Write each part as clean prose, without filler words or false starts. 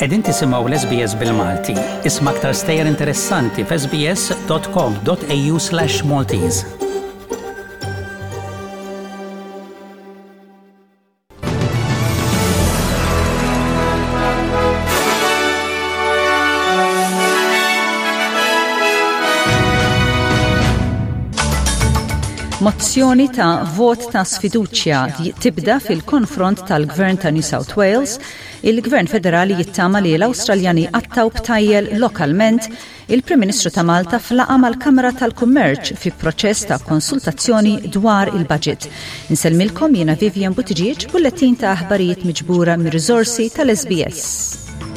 Qegħdin tisimgħu l-SBS bil-Malti. Isma' aktar stejjer interessanti f'sbs.com.au/Maltese. Mozzjoni ta' vot ta' sfiduċja tibda fil-konfront tal-Gvern ta' New South Wales. Il-Gvern Federali jittama li l-Awstraljani qattaw b'tajjel lokalment il-Prim Ministru ta' Malta flaqa mal-Kamra tal-Kummerċ fi proċess ta' konsultazzjoni dwar il-budget. Inselmilkom jiena Vivian Buttigieg, bulletin ta' aħbarijiet miġbura mir-riżorsi tal-SBS.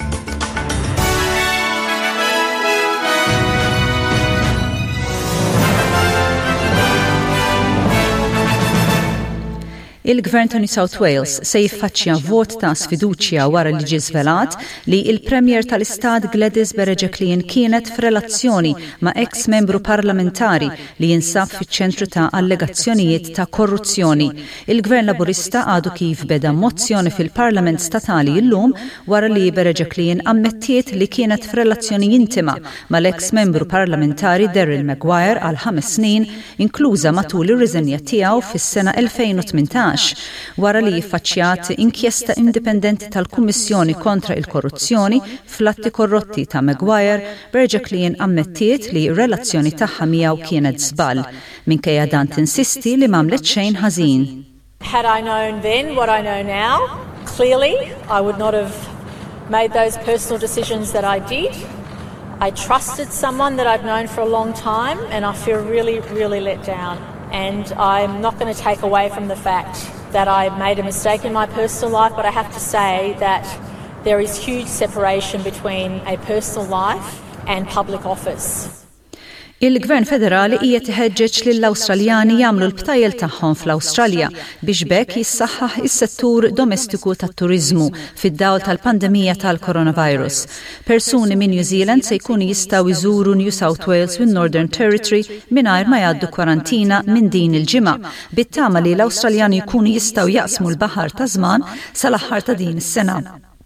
Il-Gvern ta' New South Wales se jiffaċċja vot ta' sfiduċja wara li ġie żvelat li il-Premier tal-Istat Gladys Berejiklian kienet f'relazzjoni ma' ex-membru parlamentari li jinsab fiċ-ċentru ta' allegazzjonijiet ta' korruzzjoni. Il-Gvern Laburista għadu kif beda mozzjoni fil-Parlament Statali llum wara li Berejiklian ammettiet li kienet f'relazzjoni intima mal-ex-membru parlamentari Daryl Maguire għal 5 snin, inkluża matul ir-riżenja tiegħu fis-sena 2018. Wara li jiffaċċjat inkjesta indipendenti tal-Kummissjoni kontra il-korruzzjoni fl-atti korrotti ta' Maguire, Berejiklian ammettiet li r-relazzjoni tagħha miegħu kienet żball. Minkejja dan tinsisti li m'għamlet xejn ħażin. Had I known then what I know now, clearly I would not have made those personal decisions that I did. I trusted someone that I've known for a long time and I feel really, really let down. And I'm not going to take away from the fact that I made a mistake in my personal life, but I have to say that there is huge separation between a personal life and public office. Il-Gvern Federali qiegħed iħeġġeġ lill-Awstraljani jagħmlu l-btajjel tagħhom fl-Awstralja biex bekk jissaħħaħ is-settur domestiku tat-turiżmu fid-dawl tal-pandemija tal-coronavirus. Persuni minn New Zealand se jkunu jistgħu jżuru New South Wales u Northern Territory mingħajr ma jgħaddu kwarantina minn din il-ġimgħa, bit-tama li l-Awstraljani jkunu jistgħu jaqsmu l-baħar ta' żman sal-aħħar ta' din is-sena.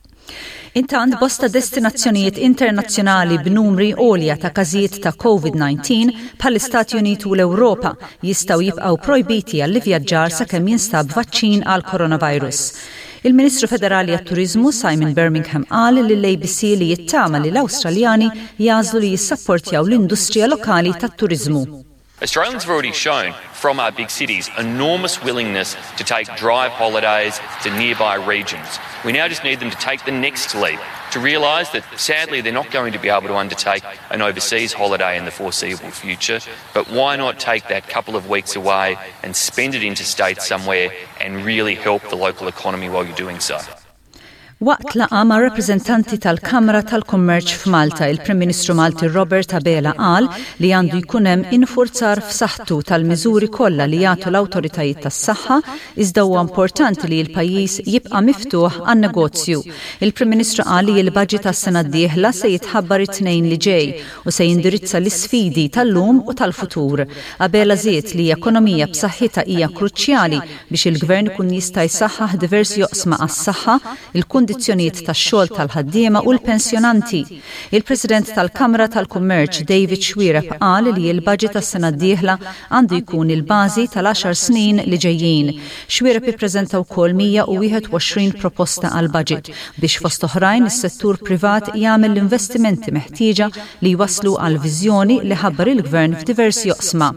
Intant bosta destinazzjonijiet internazzjonali b'numri għolja ta' każijiet ta' COVID-19 bħall-Istati Uniti u l-Ewropa jistgħu jibqgħu projbiti għall-ivvjaġġar sakemm jinstab vaċċin għal coronavirus. Il-Ministru Federali għat-Turiżmu Simon Birmingham qal lill-ABC li jittama li l-Awstraljani jażlu li jissapportjaw l-industrija lokali tat-turiżmu. Australians have already shown from our big cities enormous willingness to take drive holidays to nearby regions. We now just need them to take the next leap, to realise that sadly they're not going to be able to undertake an overseas holiday in the foreseeable future, but why not take that couple of weeks away and spend it interstate somewhere and really help the local economy while you're doing so. Waqt laqa ma' rappreżentanti tal-Kamra tal-Kummerċ f'Malta, il-Prim Ministru Malti Robert Abela qal li għandu jkun hemm infurzar f'saħħtu tal-miżuri kollha li jagħtu l-awtoritajiet tas-saħħa iżda huwa importanti li l-pajjiż jibqa' miftuħ għan-negozju. Il-Prim Ministru qal li l-baġit tas-sena d-dieħla se jitħabbar it-tnejn li ġej u se jindirizza l-isfidi tal-lum u tal-futur. Abela żied li ekonomija b'saħħitha hija kruċjali biex il-Gvern ikun jista' jsaħħaħ diversi oqsma għas-saħħa, il-kundizzjonijiet tax-xogħol tal-ħaddiema u l-pensjonanti. Il-President tal-Kamra tal-Kummerċ David Schwirep qal li l-baġit tas-sena d-dieħla għandu jkun il-bażi tal-10 snin li ġejjin. Schwirep ippreżenta wkoll 121 proposta għal budget biex fost oħrajn is-settur privat jagħmel l-investimenti meħtieġa li jwasslu għal viżjoni li ħabbar il-Gvern f'diversi oqsma.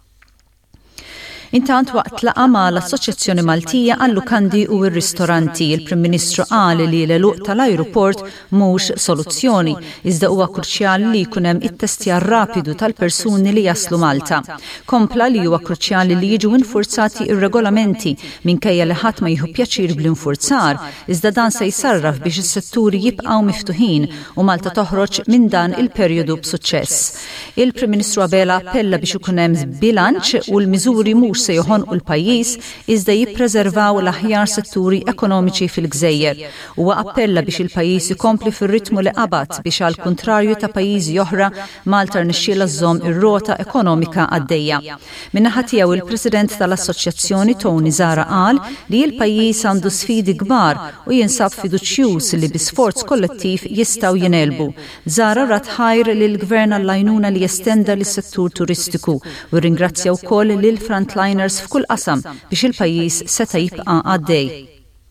Intant waqt laqa ma' l-Assoċjazzjoni Maltija għall-Lukandi u r-Ristoranti, il-Prim Ministru qal li l-eluq tal-ajruport mhux soluzzjoni, iżda huwa kruċjali li jkun hemm it-testjar rapidu tal-persuni li jaslu Malta. Kompla li huwa kruċjali li jiġu infurzati ir-regolamenti minkejja li ħadd ma jieħu pjaċir bl-infurzar, iżda dan se jsarraf biex is-setturi jibqgħu miftuħin u Malta toħroġ minn dan il-perjodu b'suċċess. Il-Prim Ministru Abela appella biex ikun hemm bilanċ u l-miżuri mhux mhux se joħonqu l-pajjiż iżda jippreservaw l-aħjar setturi ekonomiċi fil-Gżejjer. Huwa appella biex il-pajjiż ikompli fir-ritmu li qabad biex għal kontrarju ta' pajjiżi oħra Malta rnexxielha żżomm ir-rota ekonomika għaddejja. Min-naħa tiegħu il-President tal-Assoċjazzjoni Tony Zara qal li l-pajjiż għandu sfidi kbar u jinsab fiduċjuż li bi sforz kollettiv jistgħu jingħelbu. Zara rat ħajr lill-Gvern għall-għajnuna li jestenda lis-settur turistiku u ringrazzja wkoll lil frontliners f'kull qasam biex il-pajjiż seta' jibqa' għaddej.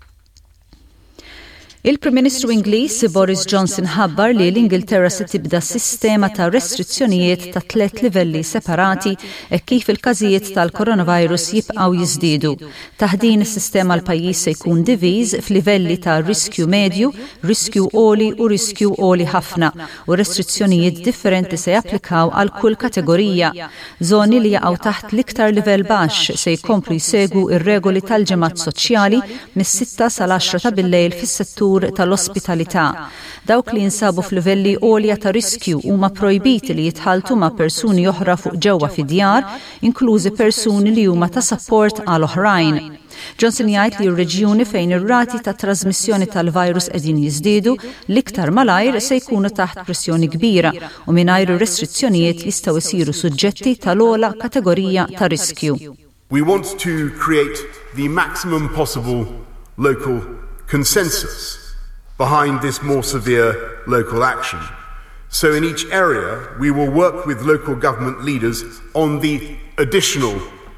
Il-Prim Ministru Ingliż Boris Johnson ħabbar li l-Ingilterra se tibda sistema ta' restrizzjonijiet ta' 3 livelli separati e kif il-każijiet tal-coronavirus jibqgħu jiżdiedu. Taħdin is-sistema l-pajjiż se jkun diviż f'livelli ta' riskju medju, riskju għoli u riskju għoli ħafna u restrizzjonijiet differenti se japplikaw għal kull kategorija. Żoni li jaqgħu taħt l-iktar livell baxx se jkomplu jsegwu ir-regoli tal-ġemat soċjali mis-6 sal-10 ta' billejl fis-settur tal-ospitalità. Dawk li jinsabu f'livelli għolja ta' riskju huma projbiti li jitħaltu ma' persuni oħra fuq ġewwa fid-djar, inklużi persuni li huma ta' support għal oħrajn. Johnson jgħid li r-reġjuni fejn ir-rati ta' trasmissjoni tal-virus qegħdin jiżdiedu l-iktar malajr se jkunu taħt pressjoni kbira u mingħajr restrizzjonijiet jistgħu jsiru suġġetti tal-ogħla kategorija ta' riskju. We want to create the maximum possible local consensus behind this more severe local action. So in each area, we will work with local government leaders on the additional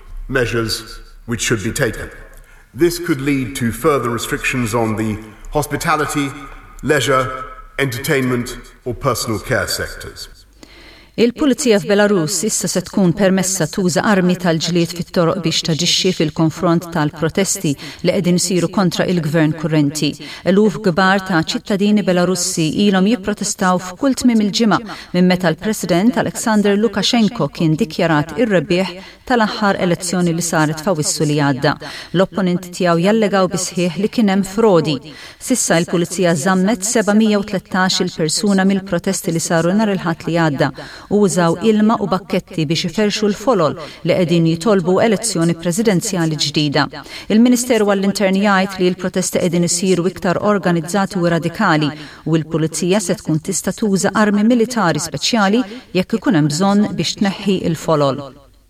measures which should be taken. This could lead to further restrictions on the hospitality, leisure, entertainment or personal care sectors. Il-Pulizija f'Belarus issa se tkun permessa tuża armi tal-ġlied fit-toroq biex taġixxi fil-konfront tal-protesti li qegħdin isiru kontra il-gvern kurrenti. Eluf kbar ta' ċittadini Belarussi ilhom jipprotestaw f'kull tmiem il-ġimgħa minn meta l-President Alexander Lukashenko kien dikjarat ir-rebbieħ tal-aħħar elezzjoni li saret f'Awwissu li għadda. L-opponenti tiegħu jallegaw bisħieħ li kien hemm frodi. Sissa l-Pulizija żammet 713 il-persuna mill-protesti li saru nhar il-ħadd li għadda u użaw ilma u bakketti biex iferxu l-folol li qegħdin jitolbu elezzjoni presidenzjali ġdida. Il-Ministeru għall-Intern jgħid li l-protesti qegħdin isiru iktar organizzati u radikali u l-Pulizija se tkun tista' tuża armi militari speċjali jekk ikun hemm bżonn biex tneħħi l-folol.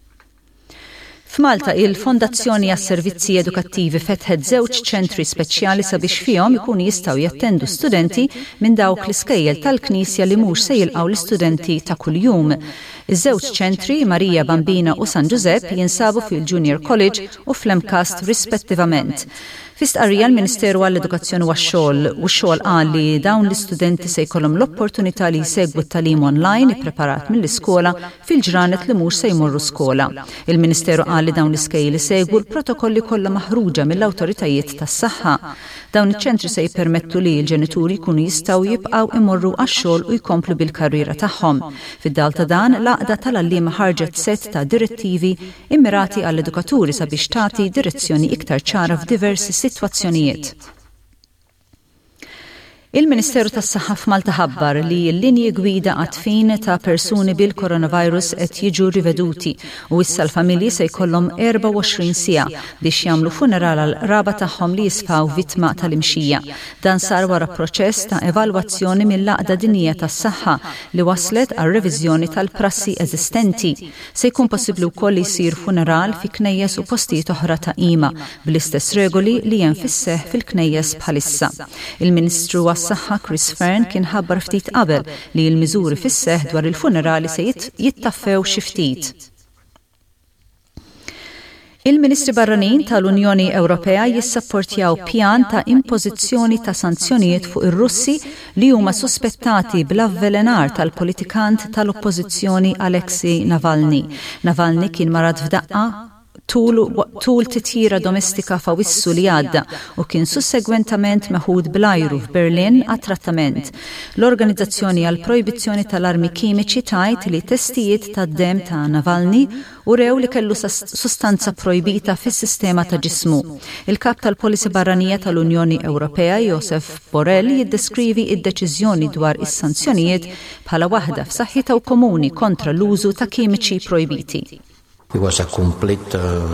F'Malta il-Fondazzjoni għas-Servizzi Edukattivi fetħet 2 ċentri speċjali sabiex fihom ikunu jistgħu jattendu studenti minn dawk l-iskejjel tal-Knisja li mhux se jilqgħu l-istudenti ta' kuljum. Iż-2 ċentri, Marija Bambina u San Giuseppe, jinsabu fil-Junior College u fl-Emcast rispettivament. Fis-tqarrija l-Ministeru għall-Edukazzjoni u x-xogħol qal li dawn l-istudenti se jkollhom l-opportunità li jsegwu t-tagħlim online ippreparat mill-iskola fil-ġranet li mhux se jmorru skola. Il-Ministeru qal li dawn l-iskejjel isegwu l-protokolli kollha maħruġa mill-awtoritajiet tas-saħħa. Dawn iċ-ċentri se jippermettu li l-ġenituri jkunu jistgħu jibqgħu imorru għax-xogħol u jkomplu bil-karriera tagħhom. Fid-dawl ta' dan, l-għaqda tal-għalliema ħarġet set ta' direttivi immirati għall-edukaturi sabiex tagħti direzzjoni iktar ċara f'diversi sitwazzjonijiet. Il-Ministeru tas-Saħħa f'Malta ħabbar li l-linji gwida għatfin ta' persuni bil-coronavirus qed jiġu riveduti u issa l-familji se jkollhom 24 siegħa biex jagħmlu funeral għal raba tagħhom li jisfaw vittma tal-imxija. Dan sar wara proċess ta' evalwazzjoni mill-Għaqda Dinjija tas-Saħħa li waslet għal reviżjoni tal-prassi eżistenti. Se jkun possibbli wkoll li jsir funeral fi knejjes u postijiet oħra ta' qima bl-istess regoli li hemm fis-seħħ fil-knejjes bħalissa. Il-Ministru s-Saħħa Chris Fern kien ħabbar ftit qabel li l-miżuri fis-seħħ dwar il-funerali se jittaffew xi ftit. Il-Ministri Barranin tal-Unjoni Ewropea jissapportjaw pjan ta' impożizzjoni ta' sanzjonijiet fuq ir-Russi li huma suspettati bl-avvelenar tal-politikant tal-Oppożizzjoni Alexei Navalny. Navalny kien marad f'daqqa tul titjira domestika f'Awwissu li għadda u kien sussegwentament meħud bl-ajru f'Berlin għat-trattament. L-Organizzazzjoni għal projbizzjoni tal-armi kimiċi tajt li testijiet tad-dem ta' Navalny urew li kellu sustanza projbita fis-sistema ta' ġismu. Il-kap tal-Policy Barranija tal-Unjoni Ewropea Josep Borrell jiddeskrivi id-deċiżjoni dwar is-sanzjonijiet bħala waħda f'saħħitha u komuni kontra l-użu ta' kimiċi projbiti. It was a complete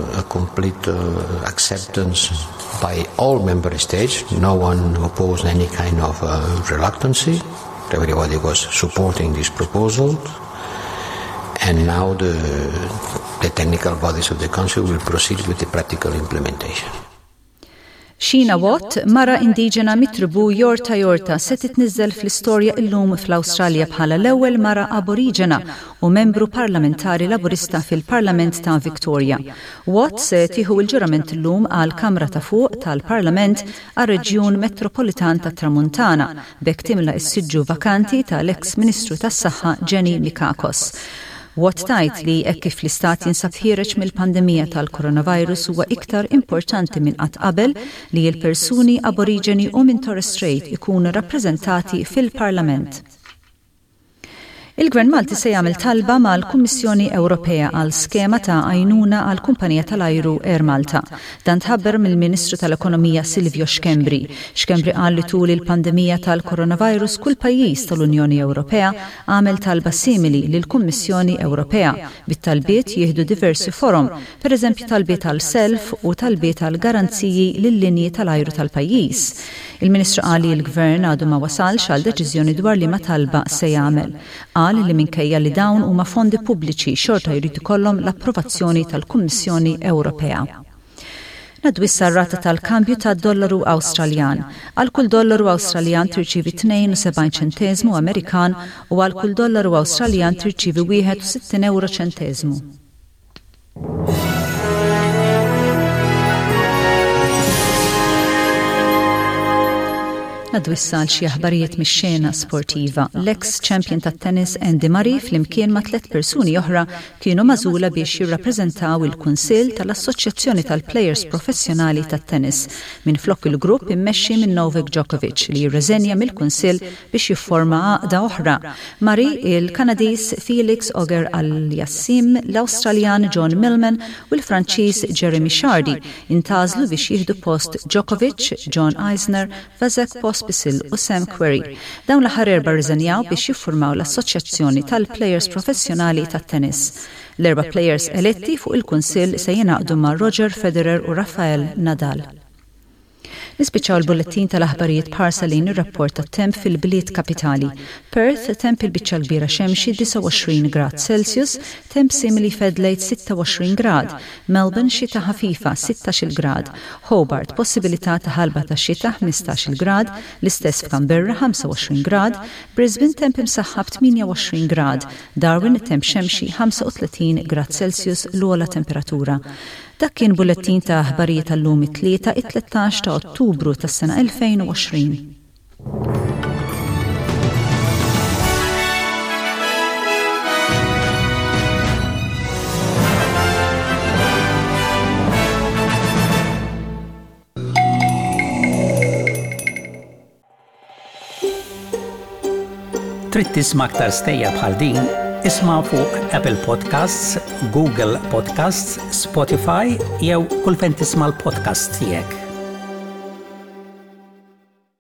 acceptance by all member states. No one opposed any kind of reluctancy. Everybody was supporting this proposal. And now the technical bodies of the Council will proceed with the practical implementation. Sheena Watt, mara indiġena mit-tribu Yorta se titniżżel fl-istorja illum fl-Awstralja bħala l-ewwel mara aboriġena u membru parlamentari laburista fil-Parlament ta' Victoria. Watt se tieħu l-ġurament illum għal Kamra ta' fuq tal-Parlament għar-Reġjun Metropolitan tat-Tramuntana b'hekk timla s-siġġu vakanti tal-eks Ministru tas-Saħħa Jenny Mikakos. Watt tajt li hekk kif l-istat jinsab ħiereġ mill-pandemija tal-coronavirus huwa iktar importanti minn qatt qabel li l-persuni aboriġeni u minn Torres Strait ikunu rappreżentati fil-Parlament. Il-Gvern Malti se jagħmel talba mal-Kummissjoni Ewropea għal skema ta' għajnuna għal kumpanija tal-ajru Air Malta. Dan tħabber mill-Ministru tal-Ekonomija Silvio Xkembri. Xkembri qal li tul il-pandemija tal-coronavirus kull pajjiż tal-Unjoni Ewropea għamel talba simili lill-Kummissjoni Ewropea bit-talbiet jieħdu diversi forum, pereżempju talbiet għal self u talbiet għal garanziji lill-linji tal-ajru tal-pajjiż. Il-Ministru qal li l-Gvern għadu ma wasalx għal deċiżjoni dwar li ma talba se jagħmel. Qal li minkejja li dawn huma fondi pubbliċi xorta jrid ikollhom l-approvazzjoni tal-Kummissjoni Ewropea. Naddu issa r-rata tal-kambju tad-dollaru Awstraljan. Għal kull dollaru Awstraljan tirċievi 72 ċenteżmu Amerikan u għal kull dollaru Awstraljan tirċievi 61 euro ċenteżmu. Għaddu issa għal xi aħbarijiet mix-xena sportiva. L-ex champion tat-tennis Andy Murray flimkien ma' 3 persuni oħra kienu magħżula biex jirrappreżentaw il-Kunsill tal-Assoċjazzjoni tal-Plejers Professjonali tat-Tennis minflok il-grupp immexxi minn Novak Djokovic li jirreżenja mill-Kunsill biex jifforma għaqda oħra. Murray, il-Kanadiż Felix Auger-Aliassime, l-Awstraljan John Millman u l-Franċiż Jeremy Chardy intgħażlu biex jieħdu post Djokovic, John Isner, Vasek Pospisil u Sam Querrey. Dawn l-aħħar 4 rriżenjaw biex jiffurmaw l-Assoċjazzjoni tal-Plejers Professjonali tat-Tennis. L-4 plejers eletti fuq il-Kunsill se jingħaqdu ma' Roger Federer u Rafael Nadal. Nispiċċaw l-bulletin tal-aħbarijiet bħarsa lejn ir-rapport tat-temp fil-bliet kapitali. Perth temp il-biċċa kbira xemxi 29 grad Celsius, temp simili f'Adelaide 26 grad, Melbourne xita ħafifa 16 grad, Hobart possibilità ta' ħalba ta' xita 15 grad, l-istess f'Canberra 25 grad, Brisbane temp imsaħħab 28 grad, Darwin temp xemxi 35 grad Celsius l-ogħla temperatura. Dak kien bulletin ta' aħbarijiet tal-lum it-3 13 ta' Ottubru tas-sena 2020. Trid tisma' aktar stejja bħal din, isma' fuq Apple Podcasts, Google Podcasts, Spotify jew kull fejn tisma' l-podcast tiegħek.